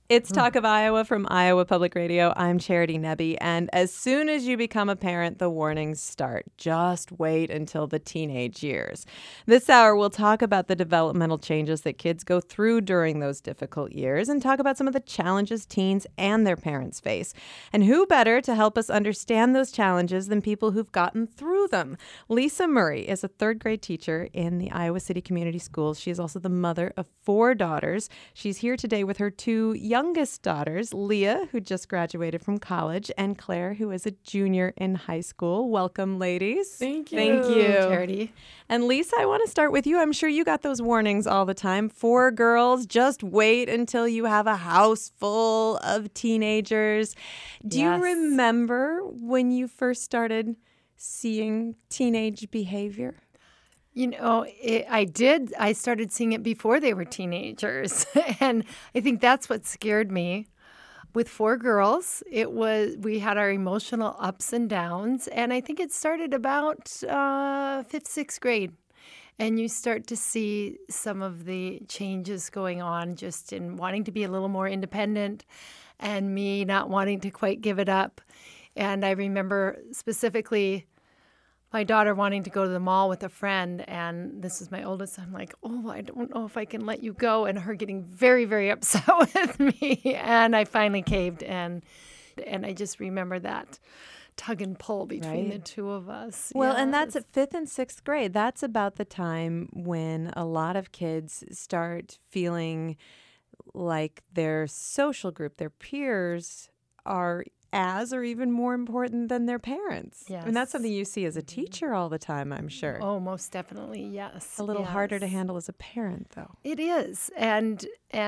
It's Talk of Iowa from Iowa Public Radio. I'm Charity Nebbe, and as soon as you become a parent, the warnings start. Just wait until the teenage years. This hour, we'll talk about the developmental changes that kids go through during those difficult years and talk about some of the challenges teens and their parents face. And who better to help us understand those challenges than people who've gotten through them? Lisa Murray is a third grade teacher in the Iowa City Community Schools. She is also the mother of 4 daughters. She's here today with her 2 youngest daughters, Leah, who just graduated from college, and Claire, who is a junior in high school. Welcome, ladies. Thank you. Thank you. Charity. And Lisa, I want to start with you. I'm sure you got those warnings all the time. 4 girls, just wait until you have a house full of teenagers. Do you remember when you first started seeing teenage behavior? You know, I did. I started seeing it before they were teenagers. And I think that's what scared me. With 4 girls, we had our emotional ups and downs. And I think it started about 5th, 6th grade. And you start to see some of the changes going on just in wanting to be a little more independent and me not wanting to quite give it up. And I remember specifically my daughter wanting to go to the mall with a friend, and this is my oldest. I'm like, oh, I don't know if I can let you go, and her getting very, very upset with me. And I finally caved, and I just remember that tug and pull between the two of us. Well, and that's at 5th and 6th grade. That's about the time when a lot of kids start feeling like their social group, their peers, are as or even more important than their parents. Yes. And that's something you see as a teacher all the time, I'm sure. Oh, most definitely, yes. A little harder to handle as a parent, though. It is. And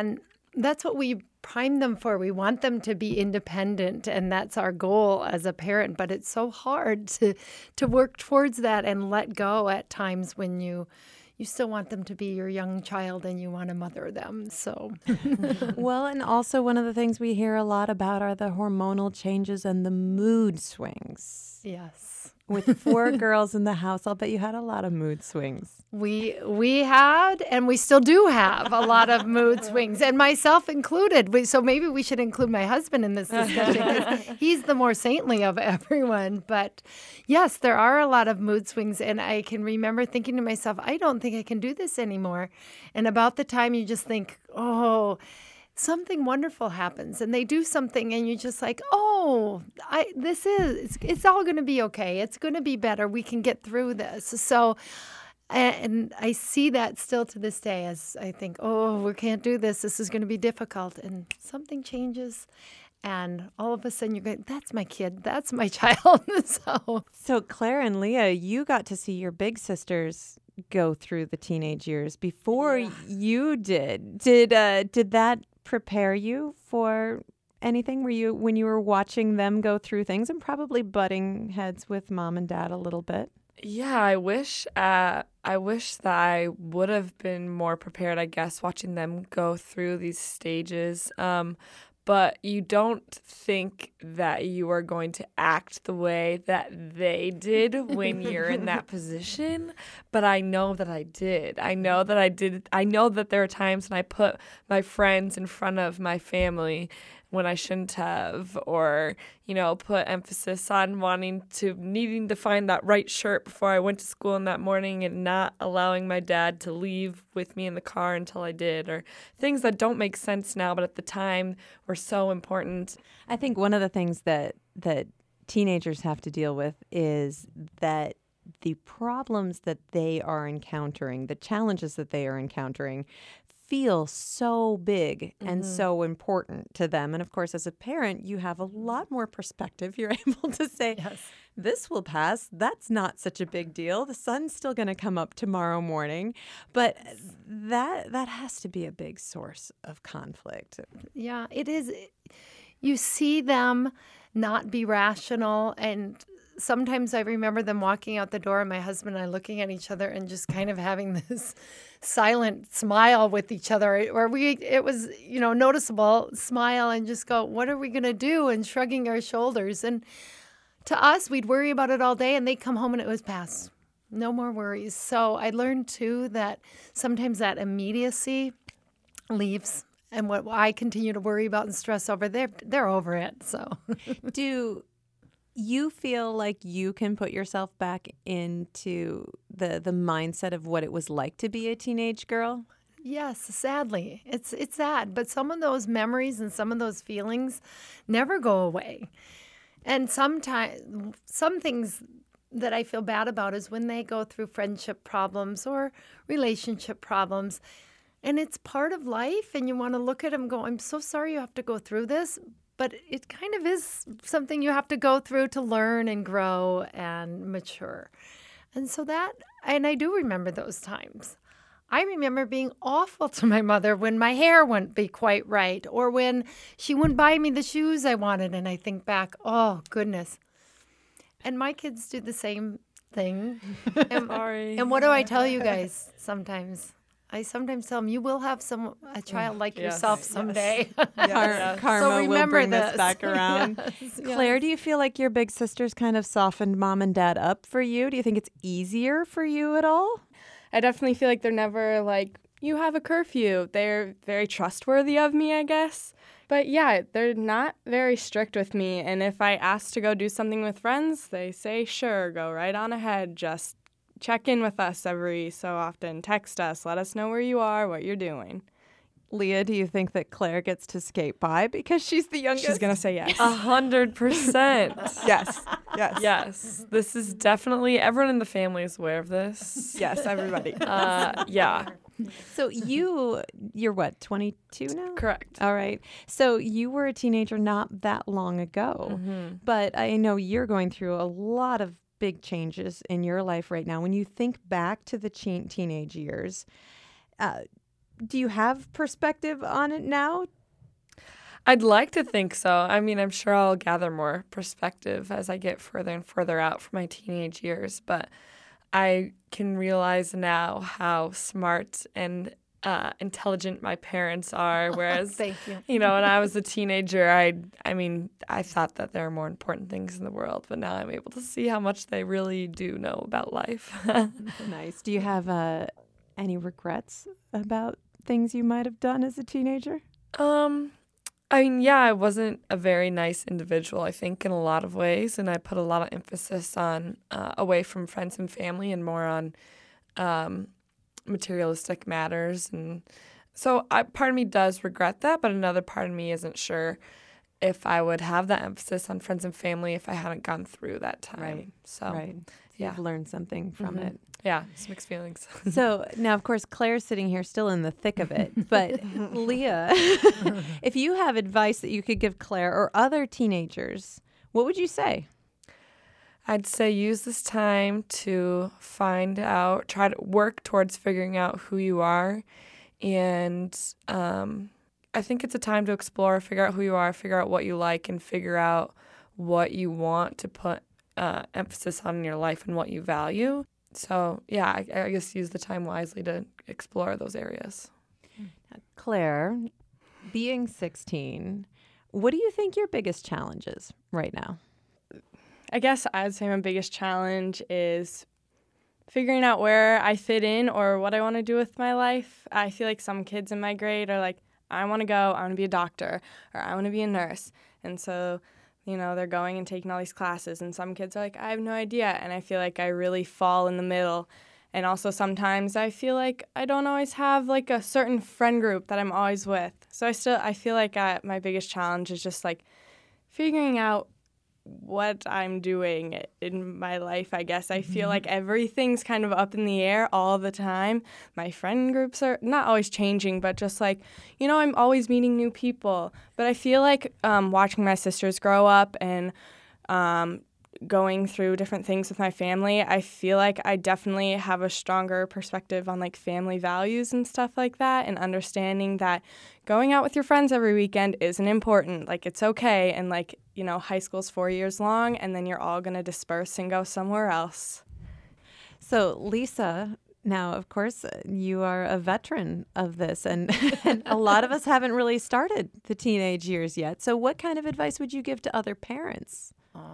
that's what we prime them for. We want them to be independent, and that's our goal as a parent. But it's so hard to work towards that and let go at times when you still want them to be your young child and you want to mother them. So, well, and also one of the things we hear a lot about are the hormonal changes and the mood swings. Yes. With 4 girls in the house, I'll bet you had a lot of mood swings. We had, and we still do have, a lot of mood swings, and myself included. So maybe we should include my husband in this discussion because he's the more saintly of everyone. But yes, there are a lot of mood swings, and I can remember thinking to myself, I don't think I can do this anymore. And about the time you just think, oh, something wonderful happens and they do something and you're just like, oh, it's all going to be okay. It's going to be better. We can get through this. So, and I see that still to this day as I think, oh, we can't do this. This is going to be difficult. And something changes. And all of a sudden you're going, that's my kid. That's my child. So Claire and Leah, you got to see your big sisters go through the teenage years before you did. Did that prepare you for anything? When you were watching them go through things and probably butting heads with mom and dad a little bit? Yeah, I wish that I would have been more prepared, I guess, watching them go through these stages. But you don't think that you are going to act the way that they did when you're in that position. But I know that I did. I know that I did. I know that there are times when I put my friends in front of my family when I shouldn't have, or, put emphasis on needing to find that right shirt before I went to school in that morning and not allowing my dad to leave with me in the car until I did, or things that don't make sense now, but at the time were so important. I think one of the things that teenagers have to deal with is that the problems that they are encountering, the challenges that they are encountering, feel so big and so important to them. And of course, as a parent, you have a lot more perspective. You're able to say, this will pass. That's not such a big deal. The sun's still going to come up tomorrow morning. But that has to be a big source of conflict. Yeah, it is. You see them not be rational, and sometimes I remember them walking out the door and my husband and I looking at each other and just kind of having this silent smile with each other, or it was, noticeable smile, and just go, what are we going to do? And shrugging our shoulders. And to us, we'd worry about it all day and they'd come home and it was past. No more worries. So I learned too that sometimes that immediacy leaves and what I continue to worry about and stress over, they're over it. So, Do you feel like you can put yourself back into the mindset of what it was like to be a teenage girl? yes, sadly, it's sad. But some of those memories and some of those feelings never go away. And sometimes some things that I feel bad about is when they go through friendship problems or relationship problems. And it's part of life, and you want to look at them and go, I'm so sorry you have to go through this, but it kind of is something you have to go through to learn and grow and mature. And so and I do remember those times. I remember being awful to my mother when my hair wouldn't be quite right or when she wouldn't buy me the shoes I wanted. And I think back, oh, goodness. And my kids do the same thing. Sorry. And what do I tell you guys sometimes? I sometimes tell them, you will have a child like yourself someday. Karma will remember bring this this. back around. Yes, Claire, do you feel like your big sisters kind of softened mom and dad up for you? Do you think it's easier for you at all? I definitely feel like they're never like, you have a curfew. They're very trustworthy of me, I guess. But yeah, they're not very strict with me. And if I ask to go do something with friends, they say, sure, go right on ahead. Just check in with us every so often. Text us. Let us know where you are, what you're doing. Leah, do you think that Claire gets to skate by because she's the youngest? She's going to say yes. 100%. Yes. Yes. Yes. This is definitely, everyone in the family is aware of this. Yes, everybody. Yeah. So you're what, 22 now? Correct. All right. So you were a teenager not that long ago, but I know you're going through a lot of big changes in your life right now. When you think back to the teenage years, do you have perspective on it now? I'd like to think so. I mean, I'm sure I'll gather more perspective as I get further and further out from my teenage years, but I can realize now how smart and intelligent my parents are, whereas, Thank you. when I was a teenager, I thought that there are more important things in the world, but now I'm able to see how much they really do know about life. Nice. Do you have any regrets about things you might have done as a teenager? I wasn't a very nice individual, I think, in a lot of ways, and I put a lot of emphasis on away from friends and family and more on materialistic matters. And so part of me does regret that, but another part of me isn't sure if I would have that emphasis on friends and family if I hadn't gone through that time. Right. So, Right. yeah. You've learned something from it. Yeah, it's mixed feelings. So now, of course, Claire's sitting here still in the thick of it. But Leah, if you have advice that you could give Claire or other teenagers, what would you say? I'd say use this time to try to work towards figuring out who you are. And I think it's a time to explore, figure out who you are, figure out what you like, and figure out what you want to put emphasis on in your life and what you value. So, yeah, I guess use the time wisely to explore those areas. Claire, being 16, what do you think your biggest challenge is right now? I guess I'd say my biggest challenge is figuring out where I fit in or what I want to do with my life. I feel like some kids in my grade are like, I want to be a doctor, or I want to be a nurse. And so, they're going and taking all these classes. And some kids are like, I have no idea. And I feel like I really fall in the middle. And also sometimes I feel like I don't always have like a certain friend group that I'm always with. So I feel like my biggest challenge is just like figuring out what I'm doing in my life, I guess. I feel like everything's kind of up in the air all the time. My friend groups are not always changing, but just like, I'm always meeting new people. But I feel like watching my sisters grow up and going through different things with my family, I feel like I definitely have a stronger perspective on like family values and stuff like that, and understanding that going out with your friends every weekend isn't important. Like, it's okay. And like, high school's 4 years long, and then you're all going to disperse and go somewhere else. So, Lisa, now, of course, you are a veteran of this, and a lot of us haven't really started the teenage years yet. So what kind of advice would you give to other parents?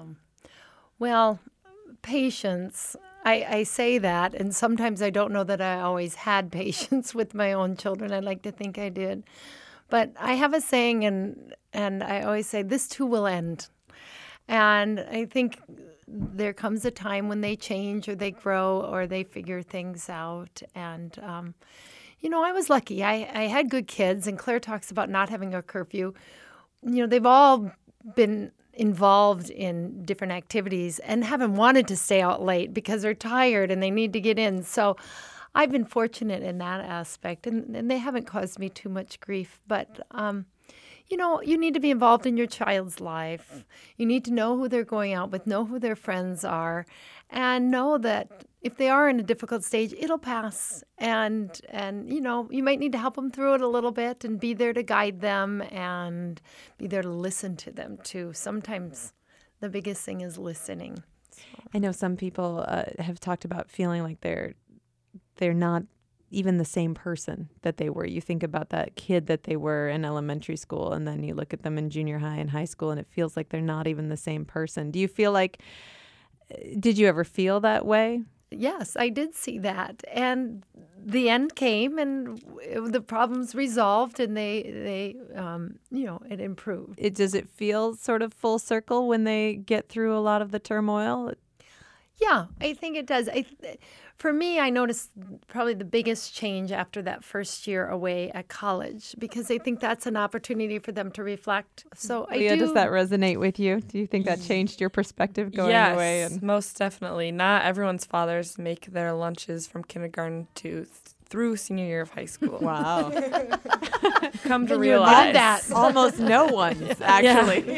Well, patience. I say that, and sometimes I don't know that I always had patience with my own children. I like to think I did. But I have a saying, and I always say, this too will end. And I think there comes a time when they change or they grow or they figure things out. And, I was lucky. I had good kids, and Claire talks about not having a curfew. They've all been involved in different activities and haven't wanted to stay out late because they're tired and they need to get in. So I've been fortunate in that aspect, and they haven't caused me too much grief. But, you need to be involved in your child's life. You need to know who they're going out with, know who their friends are, and know that if they are in a difficult stage, it'll pass. And you might need to help them through it a little bit and be there to guide them and be there to listen to them, too. Sometimes the biggest thing is listening. I know some people have talked about feeling like they're not even the same person that they were. You think about that kid that they were in elementary school, and then you look at them in junior high and high school, and it feels like they're not even the same person. Do you feel like, did you ever feel that way? Yes, I did see that. And the end came, and the problems resolved, and they it improved. Does it feel sort of full circle when they get through a lot of the turmoil? Yeah, I think it does. For me, I noticed probably the biggest change after that first year away at college, because I think that's an opportunity for them to reflect. So Leah, does that resonate with you? Do you think that changed your perspective going away? Yes, most definitely. Not everyone's fathers make their lunches from kindergarten through senior year of high school. Wow. Come to realize that. Almost no one's, actually.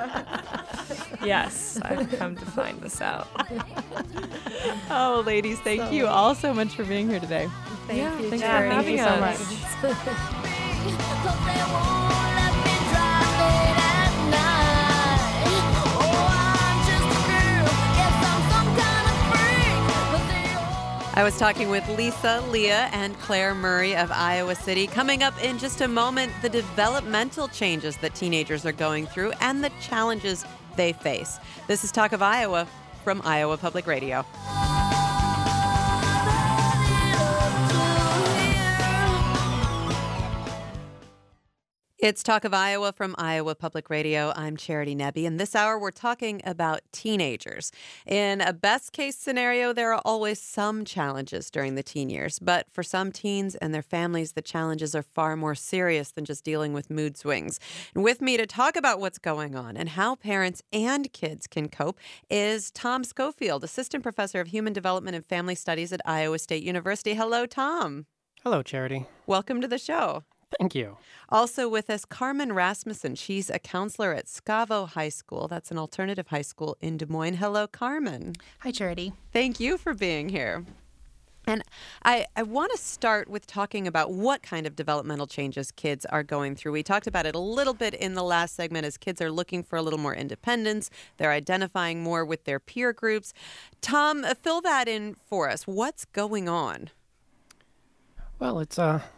Yes, I've come to find this out. Oh, ladies, thank you all so much for being here today. Thank you, thanks for Jerry. having so us. much. I was talking with Lisa, Leah, and Claire Murray of Iowa City. Coming up in just a moment, the developmental changes that teenagers are going through and the challenges they face. This is Talk of Iowa from Iowa Public Radio. It's Talk of Iowa from Iowa Public Radio. I'm Charity Nebbe, and this hour we're talking about teenagers. In a best-case scenario, there are always some challenges during the teen years, but for some teens and their families, the challenges are far more serious than just dealing with mood swings. And with me to talk about what's going on and how parents and kids can cope is Tom Schofield, Assistant Professor of Human Development and Family Studies at Iowa State University. Hello, Tom. Hello, Charity. Welcome to the show. Thank you. Also with us, Carmen Rasmussen. She's a counselor at Scavo High School. That's an alternative high school in Des Moines. Hello, Carmen. Hi, Charity. Thank you for being here. And I want to start with talking about what kind of developmental changes kids are going through. We talked about it a little bit in the last segment as kids are looking for a little more independence. They're identifying more with their peer groups. Tom, fill that in for us. What's going on? Well, it's,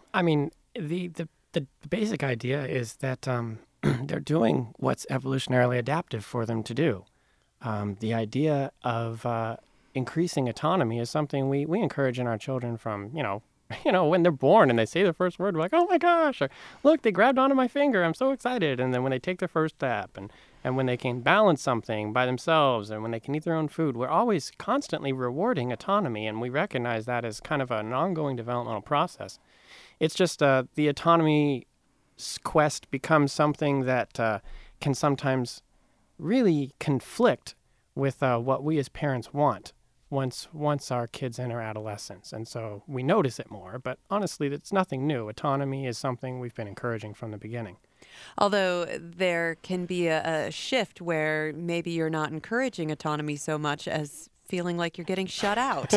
the basic idea is that they're doing what's evolutionarily adaptive for them to do. The idea of increasing autonomy is something we encourage in our children from, when they're born and they say the first word, we're like, oh my gosh, or look, they grabbed onto my finger, I'm so excited. And then when they take their first step and when they can balance something by themselves and when they can eat their own food, we're always constantly rewarding autonomy, and we recognize that as kind of an ongoing developmental process. It's just the autonomy quest becomes something that can sometimes really conflict with what we as parents want once our kids enter adolescence. And so we notice it more, but honestly, it's nothing new. Autonomy is something we've been encouraging from the beginning. Although there can be a shift where maybe you're not encouraging autonomy so much as feeling like you're getting shut out.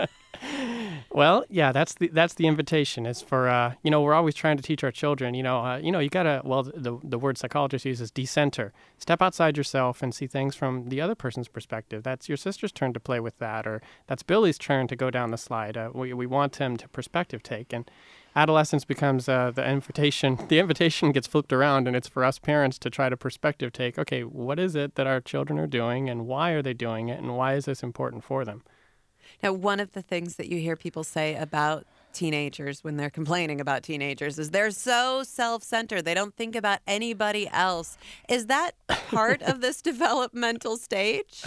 Well, yeah, that's the invitation. Is for we're always trying to teach our children. You gotta. Well, the word psychologist uses decenter. Step outside yourself and see things from the other person's perspective. That's your sister's turn to play with that, or that's Billy's turn to go down the slide. We want him to perspective take, and adolescence becomes the invitation. The invitation gets flipped around, and it's for us parents to try to perspective take. Okay, what is it that our children are doing, and why are they doing it, and why is this important for them? Now, one of the things that you hear people say about teenagers when they're complaining about teenagers is they're so self-centered. They don't think about anybody else. Is that part of this developmental stage?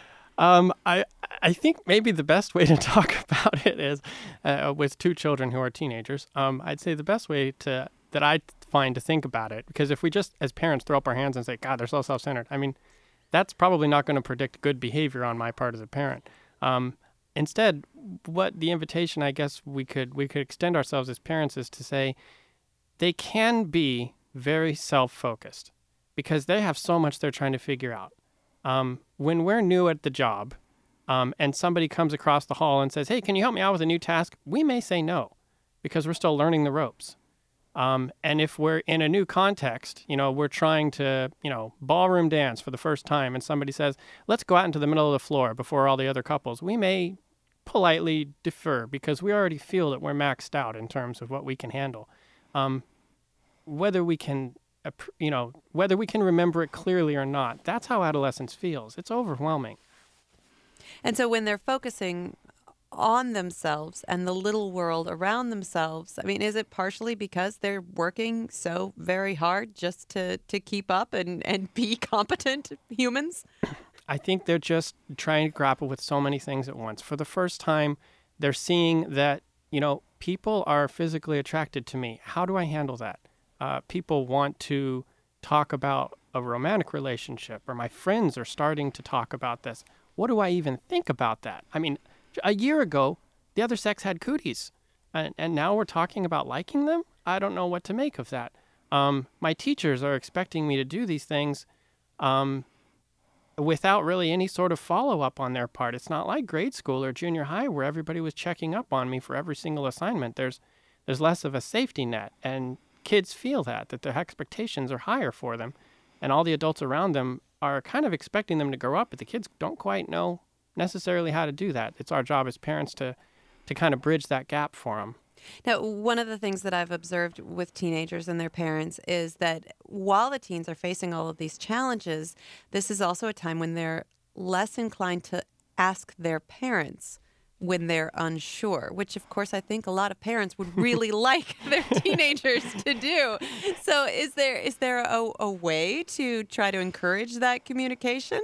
I think maybe the best way to talk about it is with two children who are teenagers. I'd say the best way that I find to think about it, because if we just as parents throw up our hands and say, God, they're so self-centered, I mean, that's probably not going to predict good behavior on my part as a parent. Instead, what the invitation I guess we could extend ourselves as parents is to say they can be very self-focused because they have so much they're trying to figure out. When we're new at the job and somebody comes across the hall and says, hey, can you help me out with a new task? We may say no because we're still learning the ropes. And if we're in a new context, we're trying to, ballroom dance for the first time and somebody says, let's go out into the middle of the floor before all the other couples, we may politely defer because we already feel that we're maxed out in terms of what we can handle. Whether we can remember it clearly or not, that's how adolescence feels. It's overwhelming. And so when they're focusing on themselves and the little world around themselves, I mean, is it partially because they're working so very hard just to keep up and be competent humans? I think they're just trying to grapple with so many things at once. For the first time, they're seeing that, people are physically attracted to me. How do I handle that? People want to talk about a romantic relationship, or my friends are starting to talk about this. What do I even think about that? I mean, a year ago, the other sex had cooties, and now we're talking about liking them? I don't know what to make of that. My teachers are expecting me to do these things without really any sort of follow-up on their part. It's not like grade school or junior high where everybody was checking up on me for every single assignment. There's less of a safety net, and kids feel that their expectations are higher for them, and all the adults around them are kind of expecting them to grow up, but the kids don't quite know necessarily how to do that. It's our job as parents to kind of bridge that gap for them. Now, one of the things that I've observed with teenagers and their parents is that while the teens are facing all of these challenges, this is also a time when they're less inclined to ask their parents when they're unsure, which of course I think a lot of parents would really like their teenagers to do. So is there a way to try to encourage that communication?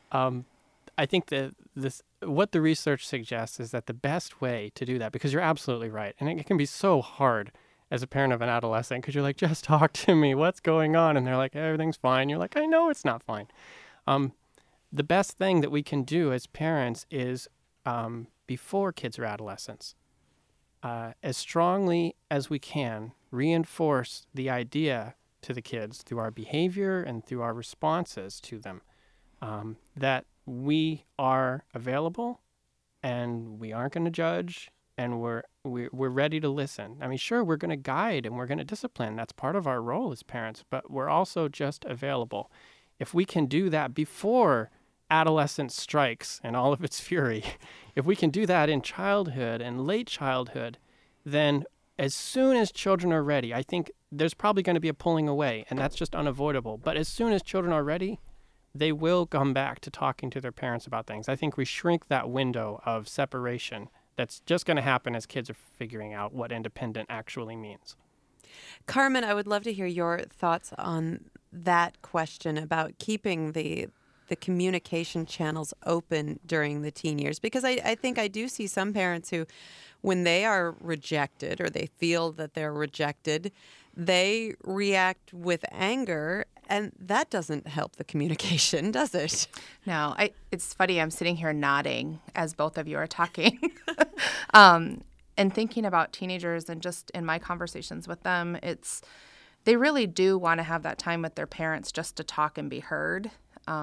I think that what the research suggests is that the best way to do that, because you're absolutely right, and it can be so hard as a parent of an adolescent because you're like, just talk to me, what's going on? And they're like, everything's fine. You're like, I know it's not fine. The best thing that we can do as parents is before kids are adolescents, as strongly as we can, reinforce the idea to the kids through our behavior and through our responses to them that we are available and we aren't going to judge and we're ready to listen. I mean, sure, we're going to guide and we're going to discipline. That's part of our role as parents, but we're also just available. If we can do that before adolescence strikes and all of its fury, if we can do that in childhood and late childhood, then as soon as children are ready, I think there's probably going to be a pulling away, and that's just unavoidable. But as soon as children are ready, they will come back to talking to their parents about things. I think we shrink that window of separation that's just going to happen as kids are figuring out what independent actually means. Carmen, I would love to hear your thoughts on that question about keeping the communication channels open during the teen years, because I think I do see some parents who, when they are rejected or they feel that they're rejected, they react with anger, and that doesn't help the communication, does it? No, it's funny. I'm sitting here nodding as both of you are talking and thinking about teenagers, and just in my conversations with them, they really do want to have that time with their parents just to talk and be heard.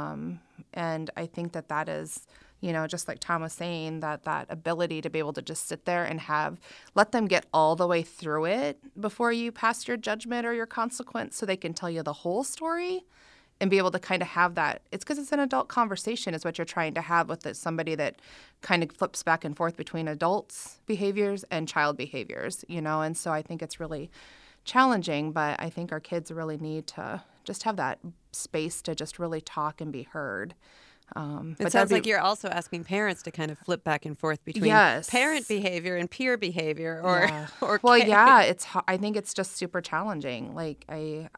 And I think that is, just like Tom was saying, that ability to be able to just sit there and let them get all the way through it before you pass your judgment or your consequence, so they can tell you the whole story and be able to kind of have that. It's because it's an adult conversation is what you're trying to have with somebody that kind of flips back and forth between adults' behaviors and child behaviors, and so I think it's really challenging, but I think our kids really need to just have that space to just really talk and be heard. It sounds like you're also asking parents to kind of flip back and forth between parent behavior and peer behavior, or well, yeah, I think it's just super challenging. Like I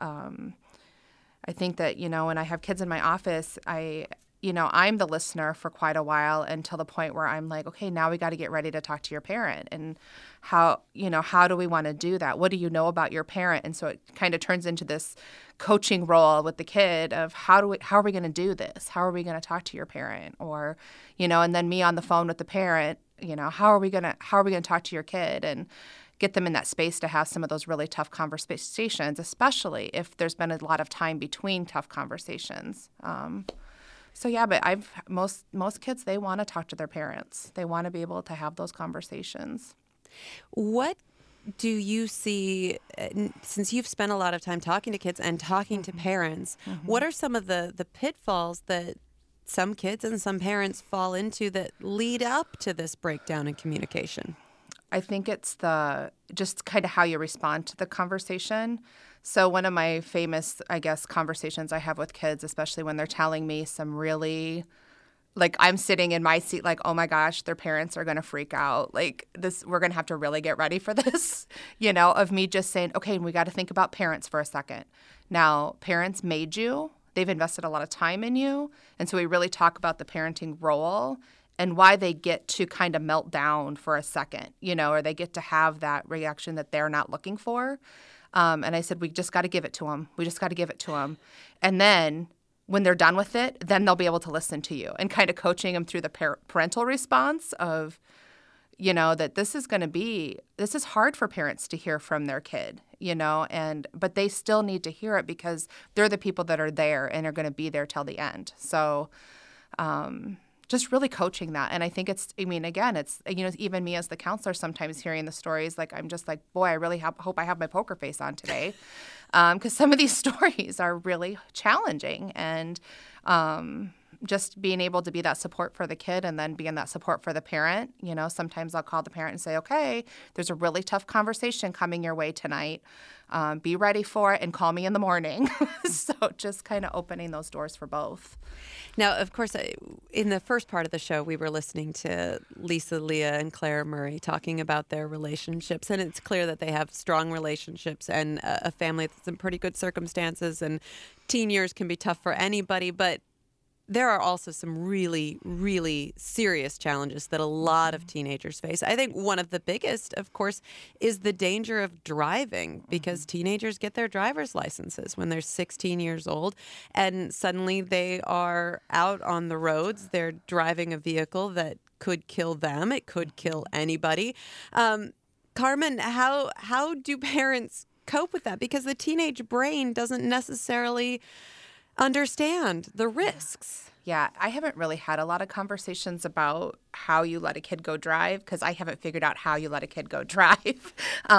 think that when I have kids in my office, I'm the listener for quite a while until the point where I'm like, okay, now we got to get ready to talk to your parent. And how do we want to do that? What do you know about your parent? And so it kind of turns into this coaching role with the kid of how are we going to do this? How are we going to talk to your parent? Or, and then me on the phone with the parent, how are we going to talk to your kid and get them in that space to have some of those really tough conversations, especially if there's been a lot of time between tough conversations. So yeah, but most kids, they want to talk to their parents. They want to be able to have those conversations. What do you see, since you've spent a lot of time talking to kids and talking to parents, what are some of the pitfalls that some kids and some parents fall into that lead up to this breakdown in communication? I think it's just kind of how you respond to the conversation. So one of my famous, I guess, conversations I have with kids, especially when they're telling me some really, like, I'm sitting in my seat like, oh my gosh, their parents are going to freak out. Like this, we're going to have to really get ready for this, of me just saying, okay, we got to think about parents for a second. Now, parents made you. They've invested a lot of time in you. And so we really talk about the parenting role and why they get to kind of melt down for a second, or they get to have that reaction that they're not looking for. And I said, we just got to give it to them. We just got to give it to them. And then when they're done with it, then they'll be able to listen to you, and kind of coaching them through the parental response of, that this is hard for parents to hear from their kid, but they still need to hear it because they're the people that are there and are going to be there till the end. So, just really coaching that. And I think it's even me as the counselor, sometimes hearing the stories, like, I'm just like, boy, I really hope I have my poker face on today. Because some of these stories are really challenging. And just being able to be that support for the kid and then being that support for the parent. Sometimes I'll call the parent and say, okay, there's a really tough conversation coming your way tonight. Be ready for it and call me in the morning. So just kind of opening those doors for both. Now, of course, in the first part of the show, we were listening to Lisa, Leah, and Claire Murray talking about their relationships. And it's clear that they have strong relationships and a family that's in pretty good circumstances. And teen years can be tough for anybody. But there are also some really, really serious challenges that a lot of teenagers face. I think one of the biggest, of course, is the danger of driving, because teenagers get their driver's licenses when they're 16 years old, and suddenly they are out on the roads. They're driving a vehicle that could kill them. It could kill anybody. Carmen, how do parents cope with that? Because the teenage brain doesn't necessarily understand the risks. Yeah, I haven't really had a lot of conversations about how you let a kid go drive, because I haven't figured out how you let a kid go drive.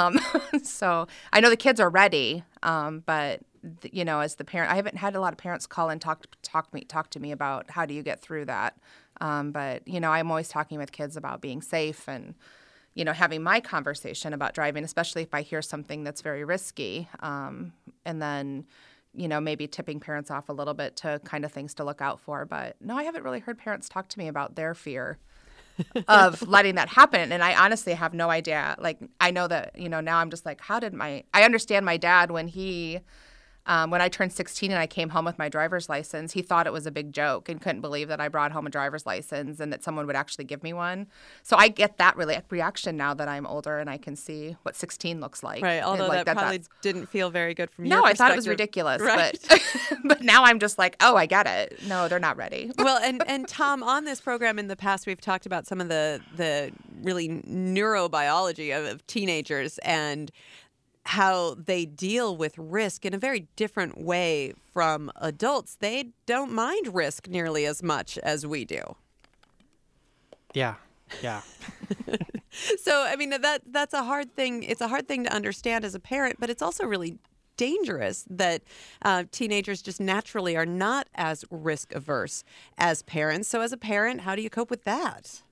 So I know the kids are ready, but as the parent, I haven't had a lot of parents call and talk to me about how do you get through that. But I'm always talking with kids about being safe and having my conversation about driving, especially if I hear something that's very risky, and then maybe tipping parents off a little bit to kind of things to look out for. But no, I haven't really heard parents talk to me about their fear of letting that happen. And I honestly have no idea. Like, I know that, now I'm just like, I understand my dad when when I turned 16 and I came home with my driver's license, he thought it was a big joke and couldn't believe that I brought home a driver's license and that someone would actually give me one. So I get that reaction now that I'm older and I can see what 16 looks like. Right, although like that probably didn't feel very good from your perspective. perspective. No, I thought it was ridiculous, right. but now I'm just like, oh, I get it. No, they're not ready. Well, and Tom, on this program in the past, we've talked about some of the really neurobiology of teenagers and how they deal with risk in a very different way from adults. They don't mind risk nearly as much as we do. Yeah. So, I mean, that's a hard thing. It's a hard thing to understand as a parent, but it's also really dangerous that teenagers just naturally are not as risk averse as parents. So as a parent, how do you cope with that?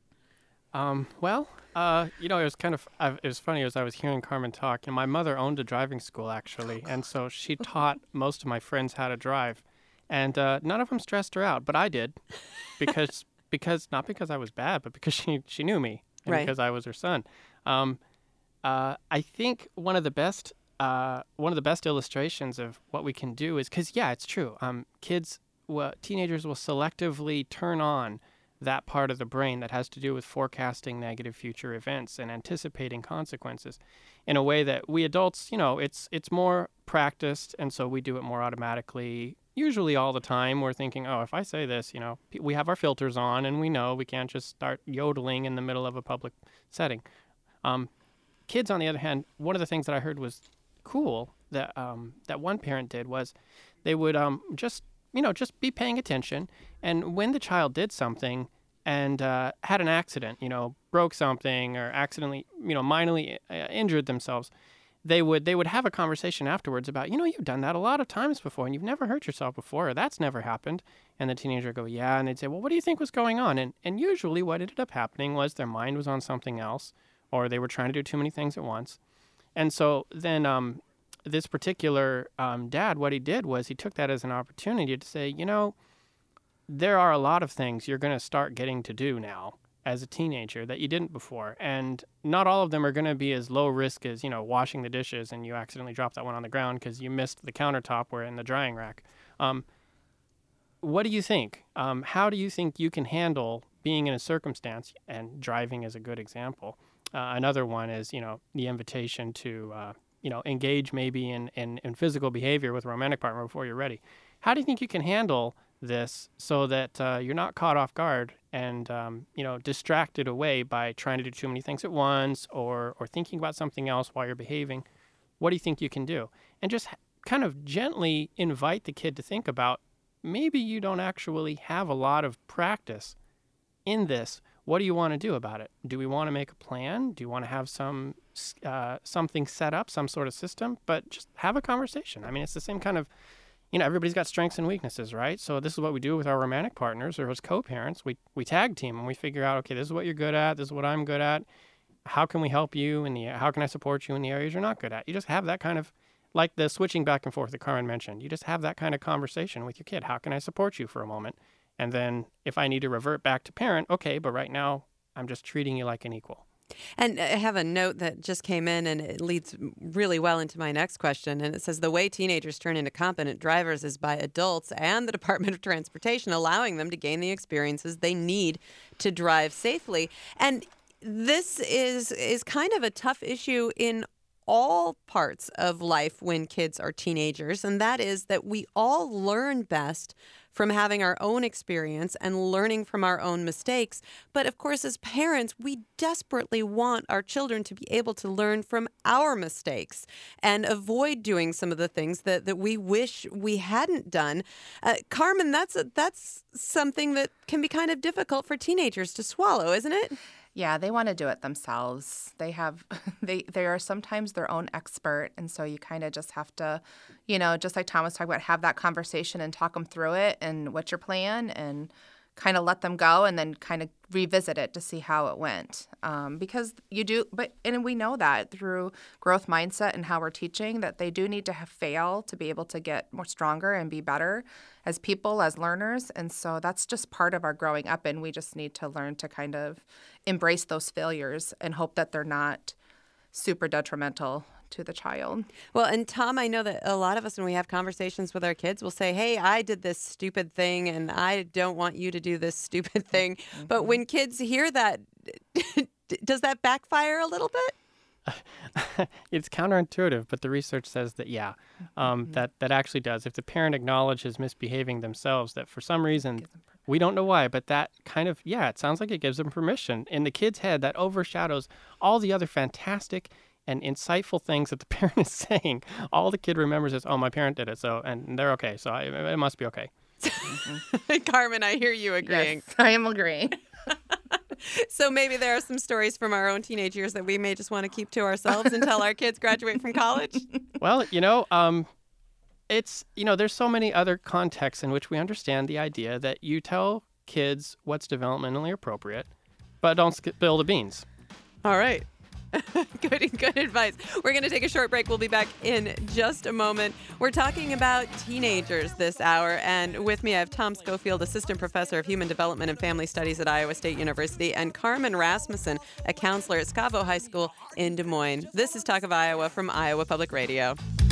It was it was funny as I was hearing Carmen talk, and my mother owned a driving school, actually, and so she taught most of my friends how to drive. And none of them stressed her out, but I did, because not because I was bad, but because she knew me, and Right. because I was her son. I think one of the best illustrations of what we can do is, because it's true. Teenagers will selectively turn on that part of the brain that has to do with forecasting negative future events and anticipating consequences in a way that we adults, it's more practiced, and so we do it more automatically. Usually all the time we're thinking, oh, if I say this, we have our filters on and we know we can't just start yodeling in the middle of a public setting. Kids, on the other hand, one of the things that I heard was cool that one parent did was they would just be paying attention, and when the child did something and had an accident, broke something or accidentally, minorly injured themselves, they would have a conversation afterwards about, you've done that a lot of times before and you've never hurt yourself before, or that's never happened. And the teenager would go, yeah, and they'd say, well, what do you think was going on? And usually what ended up happening was their mind was on something else, or they were trying to do too many things at once. And so then this particular dad, what he did was he took that as an opportunity to say, there are a lot of things you're going to start getting to do now as a teenager that you didn't before. And not all of them are going to be as low risk as, washing the dishes and you accidentally drop that one on the ground because you missed the countertop or in the drying rack. What do you think? How do you think you can handle being in a circumstance, and driving is a good example. Another one is, the invitation to, engage maybe in physical behavior with a romantic partner before you're ready. How do you think you can handle this so that you're not caught off guard and, distracted away by trying to do too many things at once or thinking about something else while you're behaving? What do you think you can do? And just kind of gently invite the kid to think about, maybe you don't actually have a lot of practice in this. What do you want to do about it? Do we want to make a plan? Do you want to have something set up, some sort of system? But just have a conversation. I mean, it's the same kind of, everybody's got strengths and weaknesses, right? So this is what we do with our romantic partners or as co-parents. We tag team and we figure out, okay, this is what you're good at. This is what I'm good at. How can we help you how can I support you in the areas you're not good at? You just have that kind of, like the switching back and forth that Carmen mentioned. You just have that kind of conversation with your kid. How can I support you for a moment? And then if I need to revert back to parent, okay, but right now I'm just treating you like an equal. And I have a note that just came in, and it leads really well into my next question. And it says, the way teenagers turn into competent drivers is by adults and the Department of Transportation allowing them to gain the experiences they need to drive safely. And this is kind of a tough issue in all parts of life when kids are teenagers, and that is that we all learn best from having our own experience and learning from our own mistakes. But of course, as parents, we desperately want our children to be able to learn from our mistakes and avoid doing some of the things that we wish we hadn't done. Carmen, that's something that can be kind of difficult for teenagers to swallow, isn't it? Yeah, they want to do it themselves. They are sometimes their own expert, and so you kind of just have to, just like Tom was talking about, have that conversation and talk them through it and what's your plan, and kind of let them go and then kind of revisit it to see how it went. Because you do, and we know that through growth mindset and how we're teaching that they do need to fail to be able to get more stronger and be better as people, as learners. And so that's just part of our growing up, and we just need to learn to kind of embrace those failures and hope that they're not super detrimental to the child. Well, and Tom, I know that a lot of us, when we have conversations with our kids, will say, hey, I did this stupid thing and I don't want you to do this stupid thing. Mm-hmm. But when kids hear that, does that backfire a little bit? It's counterintuitive, but the research says that, that actually does. If the parent acknowledges misbehaving themselves, that for some reason, we don't know why, but that kind of, it sounds like it gives them permission. In the kid's head, that overshadows all the other fantastic and insightful things that the parent is saying. All the kid remembers is, oh, my parent did it, and they're okay, so it must be okay. Carmen, I hear you agreeing. Yes, I am agreeing. So maybe there are some stories from our own teenage years that we may just want to keep to ourselves until our kids graduate from college. Well, it's, there's so many other contexts in which we understand the idea that you tell kids what's developmentally appropriate, but don't spill the beans. All right. Good advice. We're going to take a short break. We'll be back in just a moment. We're talking about teenagers this hour, and with me I have Tom Schofield, Assistant Professor of Human Development and Family Studies at Iowa State University, and Carmen Rasmussen, a counselor at Scavo High School in Des Moines. This is Talk of Iowa from Iowa Public Radio.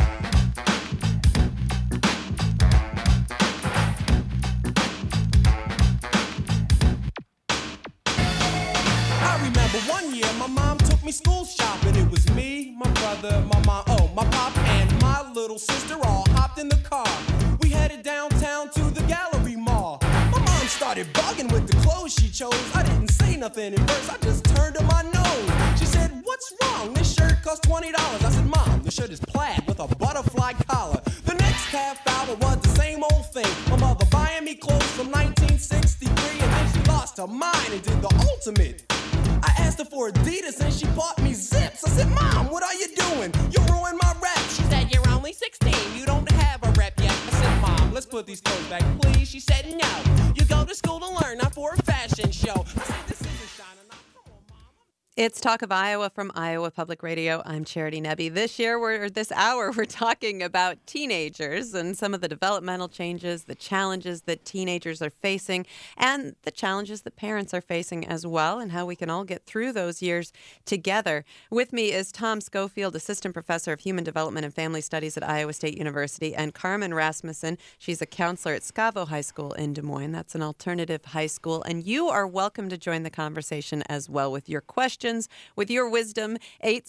One year, my mom took me school shopping. It was me, my brother, my mom, my pop, and my little sister all hopped in the car. We headed downtown to the Gallery Mall. My mom started bugging with the clothes she chose. I didn't say nothing at first, I just turned to my nose. She said, "What's wrong? This shirt costs $20. I said, "Mom, the shirt is plaid with a butterfly collar." The next half hour was the same old thing. My mother buying me clothes from 1963, and then she lost her mind and did the ultimate. I asked her for Adidas and she bought me Zips. I said, "Mom, what are you doing? You ruined my rep." She said, "You're only 16. You don't have a rep yet." I said, "Mom, let's put these clothes back, please." She said, "No. You go to school to learn, not for a fashion show." I said, "This isn't China." Come on, Mom. It's Talk of Iowa from Iowa Public Radio. I'm Charity Nebbe. This hour, we're talking about teenagers and some of the developmental changes, the challenges that teenagers are facing, and the challenges that parents are facing as well, and how we can all get through those years together. With me is Tom Schofield, Assistant Professor of Human Development and Family Studies at Iowa State University, and Carmen Rasmussen. She's a counselor at Scavo High School in Des Moines. That's an alternative high school, and you are welcome to join the conversation as well with your questions, with your wisdom.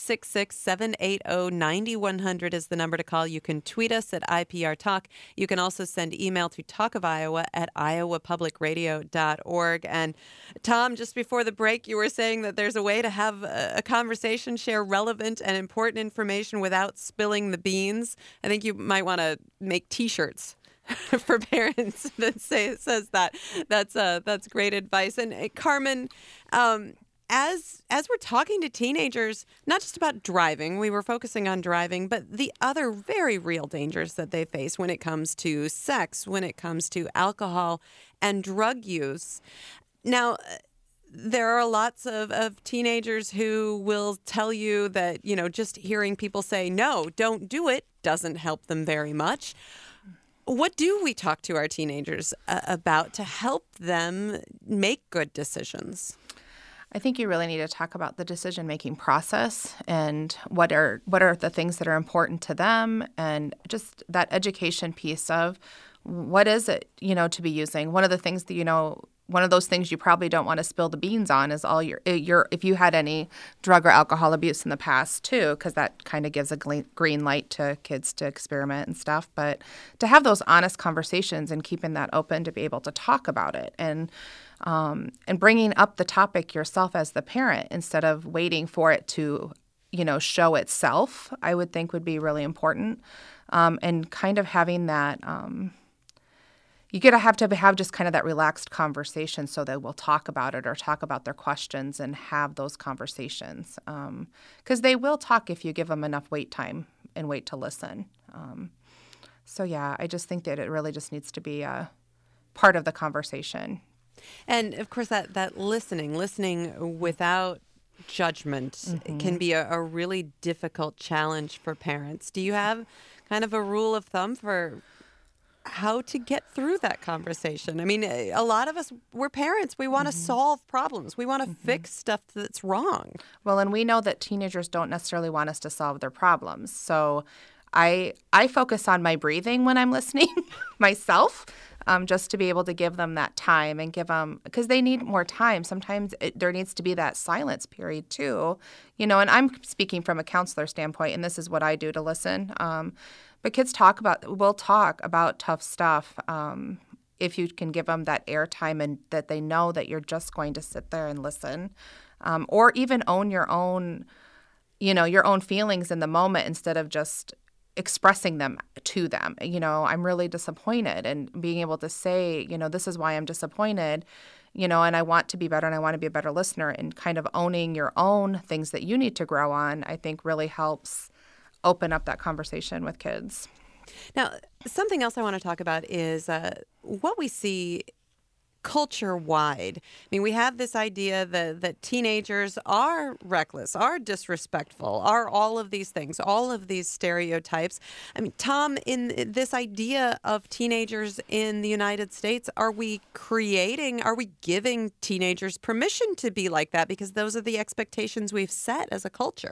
866-780-9100 is the number to call. You can tweet us at IPR Talk. You can also send email to talkofiowa@iowapublicradio.org. And Tom, just before the break, you were saying that there's a way to have a conversation, share relevant and important information without spilling the beans. I think you might want to make T-shirts for parents that says that. That's great advice. And Carmen, as we're talking to teenagers, not just about driving, we were focusing on driving, but the other very real dangers that they face when it comes to sex, when it comes to alcohol and drug use. Now, there are lots of teenagers who will tell you that, just hearing people say, "No, don't do it," doesn't help them very much. What do we talk to our teenagers about to help them make good decisions? I think you really need to talk about the decision-making process and what are the things that are important to them, and just that education piece of what is it, to be using. One of the things that, one of those things you probably don't want to spill the beans on is all your if you had any drug or alcohol abuse in the past too, because that kind of gives a green light to kids to experiment and stuff. But to have those honest conversations and keeping that open to be able to talk about it and bringing up the topic yourself as the parent instead of waiting for it to, show itself, I would think would be really important. And kind of having that, you have to have just kind of that relaxed conversation so that we'll talk about it or talk about their questions and have those conversations. Because they will talk if you give them enough wait time and wait to listen. So yeah, I just think that it really just needs to be a part of the conversation. And of course, that listening without judgment can be a really difficult challenge for parents. Do you have kind of a rule of thumb for how to get through that conversation? I mean, a lot of us, we're parents. We want to solve problems. We want to fix stuff that's wrong. Well, and we know that teenagers don't necessarily want us to solve their problems. So I focus on my breathing when I'm listening myself. Just to be able to give them that time and give them, because they need more time. Sometimes there needs to be that silence period too, and I'm speaking from a counselor standpoint, and this is what I do to listen. But kids will talk about tough stuff if you can give them that airtime and that they know that you're just going to sit there and listen, or even own your own feelings in the moment instead of just expressing them to them. I'm really disappointed, and being able to say, this is why I'm disappointed, and I want to be better and I want to be a better listener, and kind of owning your own things that you need to grow on, I think really helps open up that conversation with kids. Now, something else I want to talk about is what we see culture-wide. I mean, we have this idea that teenagers are reckless, are disrespectful, are all of these things, all of these stereotypes. I mean, Tom, in this idea of teenagers in the United States, are we giving teenagers permission to be like that because those are the expectations we've set as a culture?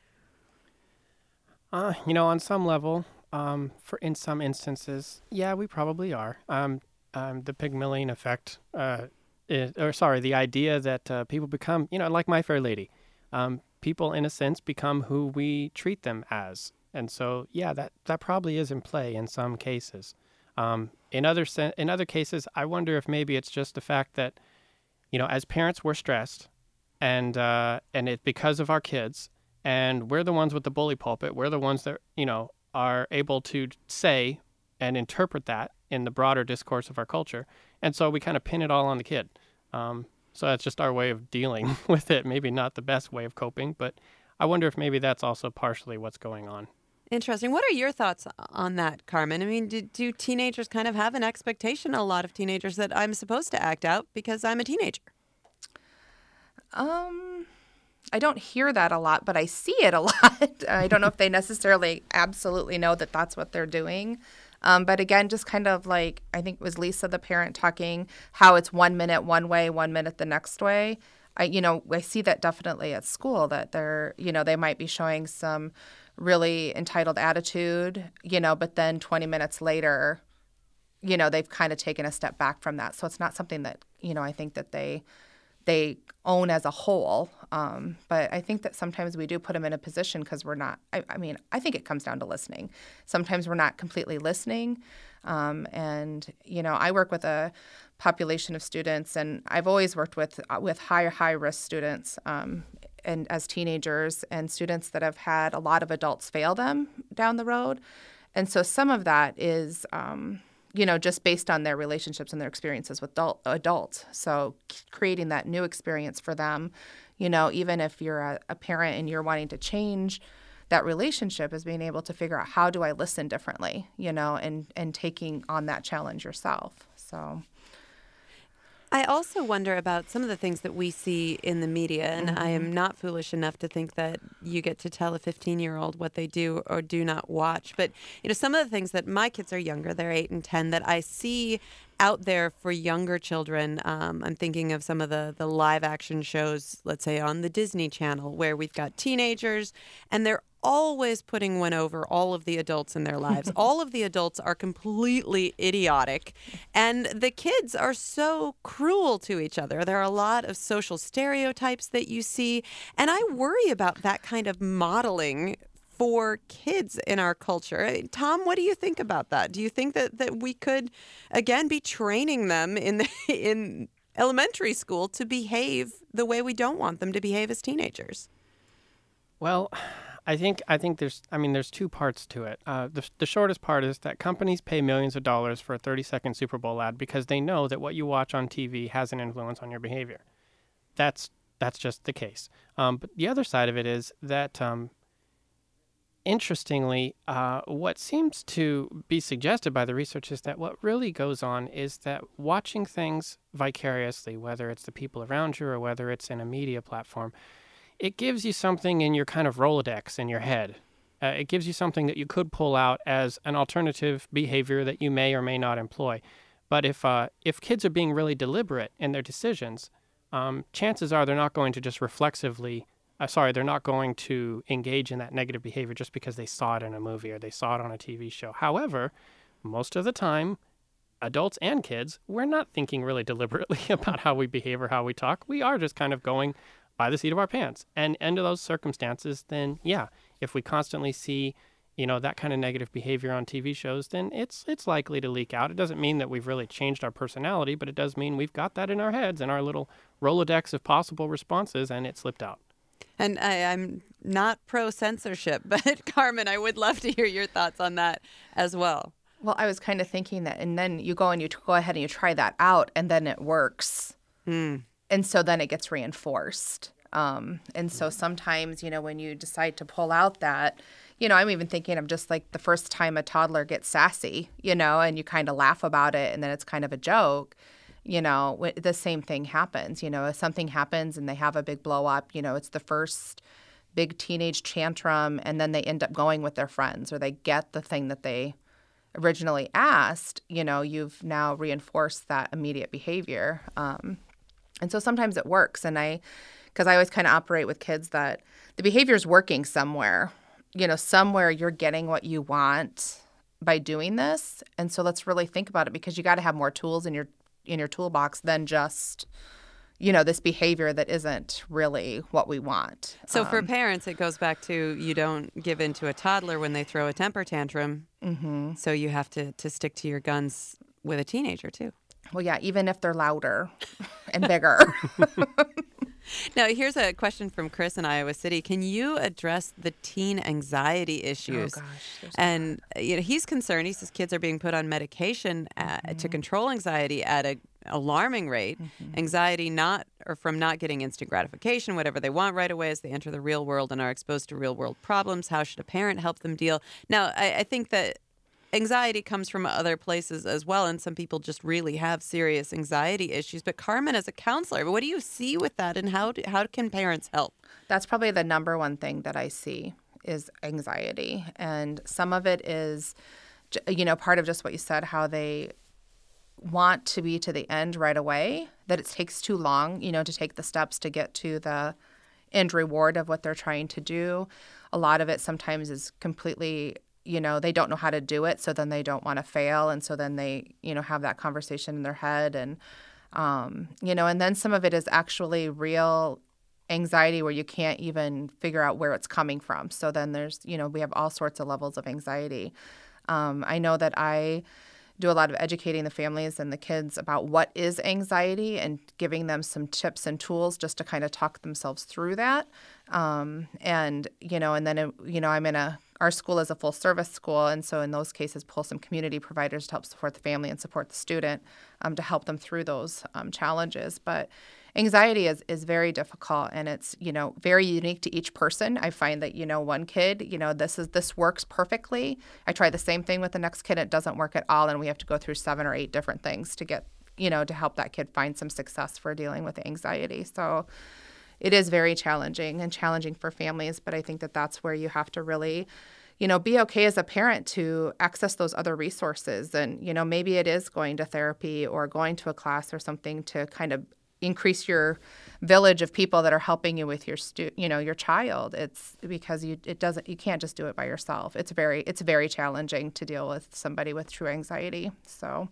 On some level, in some instances, yeah, we probably are. The Pygmalion effect, the idea that people become, like My Fair Lady, people in a sense become who we treat them as. And so, yeah, that probably is in play in some cases. In other cases, I wonder if maybe it's just the fact that, as parents, we're stressed, and it's because of our kids, and we're the ones with the bully pulpit. We're the ones that, are able to say and interpret that in the broader discourse of our culture. And so we kind of pin it all on the kid. So that's just our way of dealing with it. Maybe not the best way of coping, but I wonder if maybe that's also partially what's going on. Interesting. What are your thoughts on that, Carmen? I mean, do teenagers kind of have an expectation, a lot of teenagers, that I'm supposed to act out because I'm a teenager? I don't hear that a lot, but I see it a lot. I don't know if they necessarily absolutely know that that's what they're doing. But again, just kind of like, I think it was Lisa, the parent, talking how it's 1 minute one way, 1 minute the next way. I see that definitely at school, that they're, they might be showing some really entitled attitude, but then 20 minutes later, they've kind of taken a step back from that. So it's not something that, I think that they own as a whole. But I think that sometimes we do put them in a position because we're not, I think it comes down to listening. Sometimes we're not completely listening. And I work with a population of students, and I've always worked with high risk students and as teenagers, and students that have had a lot of adults fail them down the road. And so some of that is just based on their relationships and their experiences with adults. So creating that new experience for them, even if you're a parent and you're wanting to change that relationship, is being able to figure out, how do I listen differently, and taking on that challenge yourself. So I also wonder about some of the things that we see in the media, and I am not foolish enough to think that you get to tell a 15-year-old what they do or do not watch. But, some of the things that my kids are younger, they're 8 and 10, that I see out there for younger children. I'm thinking of some of the live action shows, let's say on the Disney Channel, where we've got teenagers and they're always putting one over all of the adults in their lives. All of the adults are completely idiotic, and the kids are so cruel to each other. There are a lot of social stereotypes that you see, and I worry about that kind of modeling for kids in our culture. Tom, what do you think about that? Do you think that we could, again, be training them in elementary school to behave the way we don't want them to behave as teenagers? Well, I think there's two parts to it. The shortest part is that companies pay millions of dollars for a 30-second Super Bowl ad because they know that what you watch on TV has an influence on your behavior. That's just the case. But the other side of it is that, interestingly, what seems to be suggested by the research is that what really goes on is that watching things vicariously, whether it's the people around you or whether it's in a media platform, it gives you something in your kind of Rolodex in your head. It gives you something that you could pull out as an alternative behavior that you may or may not employ. But if kids are being really deliberate in their decisions, chances are they're not going to just they're not going to engage in that negative behavior just because they saw it in a movie or they saw it on a TV show. However, most of the time, adults and kids, we're not thinking really deliberately about how we behave or how we talk. We are just kind of going by the seat of our pants. And under those circumstances, then, yeah, if we constantly see, that kind of negative behavior on TV shows, then it's likely to leak out. It doesn't mean that we've really changed our personality, but it does mean we've got that in our heads, in our little Rolodex of possible responses, and it slipped out. And I'm not pro-censorship, but Carmen, I would love to hear your thoughts on that as well. Well, I was kind of thinking that, and then you go ahead and you try that out, and then it works. And so then it gets reinforced. And so sometimes, when you decide to pull out that, I'm even thinking of just like the first time a toddler gets sassy, and you kind of laugh about it, and then it's kind of a joke. The same thing happens. If something happens and they have a big blow up, it's the first big teenage tantrum, and then they end up going with their friends, or they get the thing that they originally asked. You've now reinforced that immediate behavior. And so sometimes it works. Because I always kind of operate with kids that the behavior is working somewhere. Somewhere you're getting what you want by doing this. And so let's really think about it, because you got to have more tools in your toolbox than just, this behavior that isn't really what we want. So for parents, it goes back to, you don't give in to a toddler when they throw a temper tantrum. Mm-hmm. So you have to stick to your guns with a teenager too. Well, yeah, even if they're louder and bigger. Now, here's a question from Chris in Iowa City. Can you address the teen anxiety issues? Oh, gosh. And he's concerned. He says kids are being put on medication to control anxiety at an alarming rate. Mm-hmm. Anxiety from not getting instant gratification, whatever they want right away as they enter the real world and are exposed to real world problems. How should a parent help them deal? Now, I think that anxiety comes from other places as well, and some people just really have serious anxiety issues. But Carmen, as a counselor, what do you see with that, and how can parents help? That's probably the number one thing that I see is anxiety. And some of it is, part of just what you said, how they want to be to the end right away, that it takes too long, to take the steps to get to the end reward of what they're trying to do. A lot of it sometimes is completely they don't know how to do it, so then they don't want to fail, and so then they, have that conversation in their head, and, and then some of it is actually real anxiety where you can't even figure out where it's coming from. So then there's, we have all sorts of levels of anxiety. I know that I do a lot of educating the families and the kids about what is anxiety and giving them some tips and tools just to kind of talk themselves through that. And then, our school is a full service school. And so in those cases, pull some community providers to help support the family and support the student to help them through those challenges. But anxiety is very difficult, and it's, very unique to each person. I find that, one kid, this works perfectly. I try the same thing with the next kid. It doesn't work at all. And we have to go through 7 or 8 different things to get, to help that kid find some success for dealing with anxiety. So it is very challenging for families. But I think that that's where you have to really, be okay as a parent to access those other resources. And, maybe it is going to therapy or going to a class or something to kind of increase your village of people that are helping you with your your child. It's because you can't just do it by yourself. It's very challenging to deal with somebody with true anxiety. So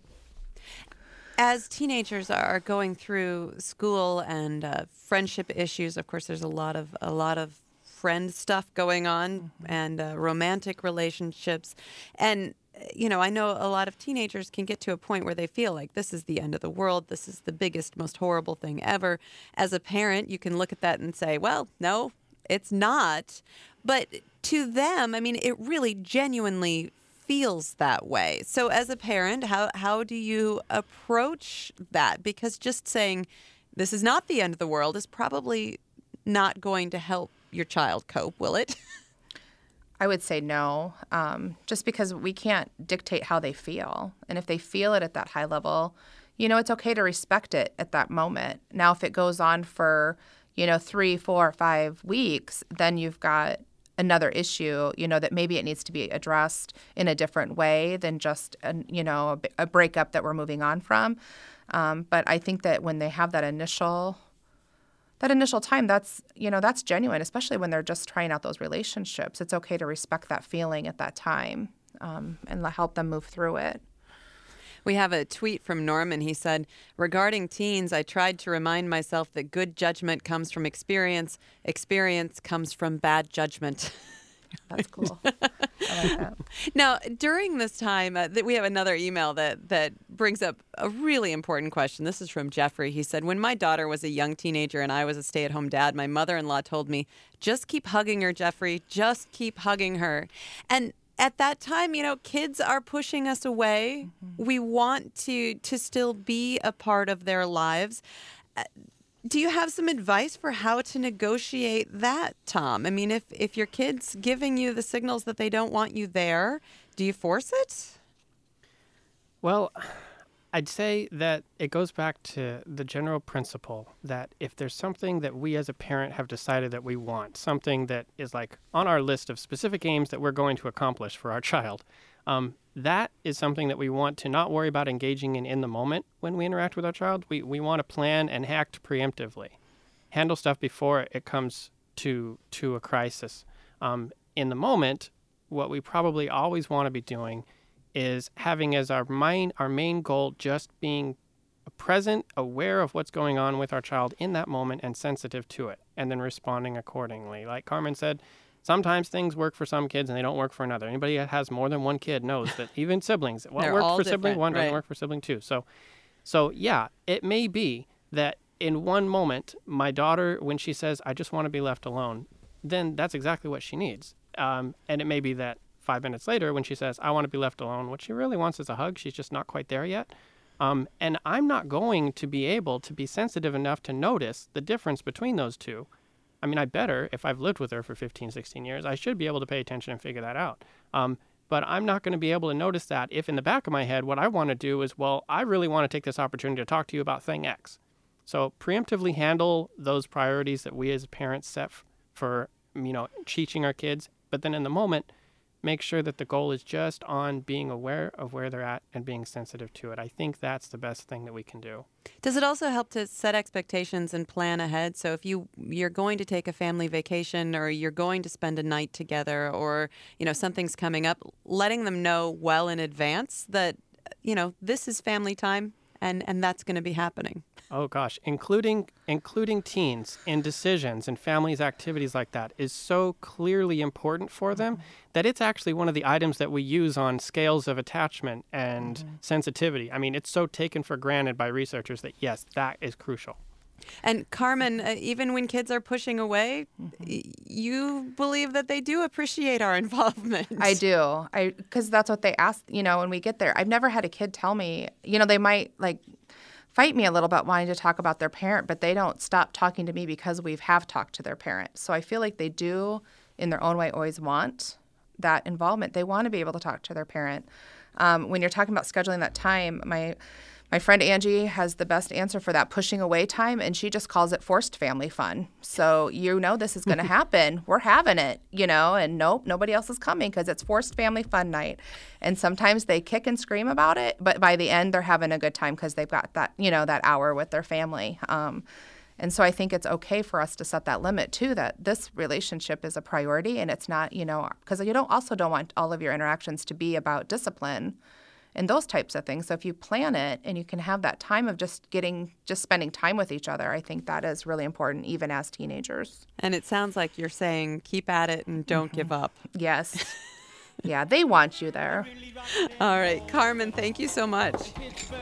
as teenagers are going through school and friendship issues, of course, there's a lot of friend stuff going on, mm-hmm. and romantic relationships. And I know a lot of teenagers can get to a point where they feel like this is the end of the world. This is the biggest, most horrible thing ever. As a parent, you can look at that and say, well, no, it's not. But to them, it really genuinely feels that way. So as a parent, how do you approach that? Because just saying this is not the end of the world is probably not going to help your child cope, will it? I would say no, just because we can't dictate how they feel. And if they feel it at that high level, it's okay to respect it at that moment. Now, if it goes on for, 3, 4, 5 weeks, then you've got another issue, that maybe it needs to be addressed in a different way than just, a breakup that we're moving on from. But I think that when they have that initial time, that's genuine, especially when they're just trying out those relationships. It's okay to respect that feeling at that time and help them move through it. We have a tweet from Norman. He said, regarding teens, I tried to remind myself that good judgment comes from experience. Experience comes from bad judgment. That's cool. I like that. Now, during this time, we have another email that brings up a really important question. This is from Jeffrey. He said, when my daughter was a young teenager and I was a stay-at-home dad, my mother-in-law told me, just keep hugging her, Jeffrey. Just keep hugging her. And at that time, kids are pushing us away. Mm-hmm. We want to still be a part of their lives. Do you have some advice for how to negotiate that, Tom? If your kid's giving you the signals that they don't want you there, do you force it? Well, I'd say that it goes back to the general principle that if there's something that we as a parent have decided that we want, something that is like on our list of specific aims that we're going to accomplish for our child, that is something that we want to not worry about engaging in the moment when we interact with our child. We want to plan and act preemptively, handle stuff before it comes to a crisis. In the moment, what we probably always want to be doing is having as our main goal just being present, aware of what's going on with our child in that moment and sensitive to it, and then responding accordingly. Like Carmen said, sometimes things work for some kids and they don't work for another. Anybody that has more than one kid knows that even siblings, what They're works all for sibling different, one doesn't right. work for sibling two. So yeah, it may be that in one moment, my daughter, when she says, I just want to be left alone, then that's exactly what she needs. And it may be that 5 minutes later, when she says, I want to be left alone, what she really wants is a hug. She's just not quite there yet. And I'm not going to be able to be sensitive enough to notice the difference between those two. I mean, I better, if I've lived with her for 15, 16 years, I should be able to pay attention and figure that out. But I'm not going to be able to notice that if in the back of my head, what I want to do is, well, I really want to take this opportunity to talk to you about thing X. So preemptively handle those priorities that we as parents set for, teaching our kids. But then in the moment, make sure that the goal is just on being aware of where they're at and being sensitive to it. I think that's the best thing that we can do. Does it also help to set expectations and plan ahead? So if you're going to take a family vacation or you're going to spend a night together or, something's coming up, letting them know well in advance that, this is family time and that's going to be happening. Oh gosh, including teens in decisions and families' activities like that is so clearly important for them that it's actually one of the items that we use on scales of attachment and sensitivity. I mean, it's so taken for granted by researchers that yes, that is crucial. And Carmen, even when kids are pushing away, you believe that they do appreciate our involvement. I do. Because that's what they ask, when we get there. I've never had a kid tell me, they might fight me a little bit wanting to talk about their parent, but they don't stop talking to me because we have talked to their parent. So I feel like they do, in their own way, always want that involvement. They want to be able to talk to their parent. When you're talking about scheduling that time, my friend Angie has the best answer for that pushing away time, and she just calls it forced family fun. So this is going to happen. We're having it, and nope, nobody else is coming because it's forced family fun night. And sometimes they kick and scream about it, but by the end they're having a good time because they've got that, that hour with their family. And so I think it's okay for us to set that limit too, that this relationship is a priority and it's not, because you don't want all of your interactions to be about discipline and those types of things. So if you plan it and you can have that time of just spending time with each other, I think that is really important, even as teenagers. And it sounds like you're saying keep at it and don't give up. Yes. Yeah, they want you there. All right. Carmen, thank you so much.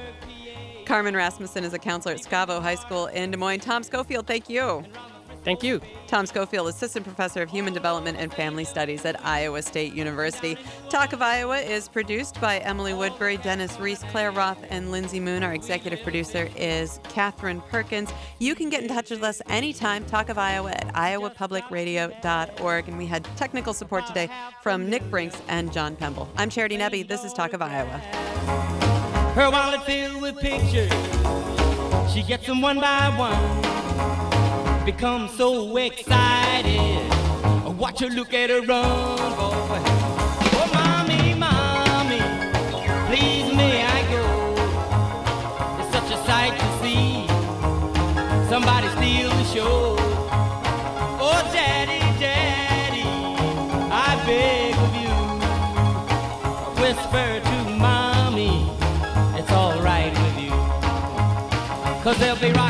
Carmen Rasmussen is a counselor at Scavo High School in Des Moines. Tom Schofield, thank you. Thank you. Tom Schofield, Assistant Professor of Human Development and Family Studies at Iowa State University. Talk of Iowa is produced by Emily Woodbury, Dennis Reese, Claire Roth, and Lindsay Moon. Our executive producer is Catherine Perkins. You can get in touch with us anytime, Talk of Iowa at iowapublicradio.org. And we had technical support today from Nick Brinks and John Pemble. I'm Charity Nebbe. This is Talk of Iowa. Her wallet filled with pictures, she gets them one by one. Become so excited, watch her look at her run, boy. Oh, mommy, mommy, please may I go? It's such a sight to see, somebody steal the show. Oh, daddy, daddy, I beg of you, whisper to mommy, it's all right with you, 'cause they'll be right.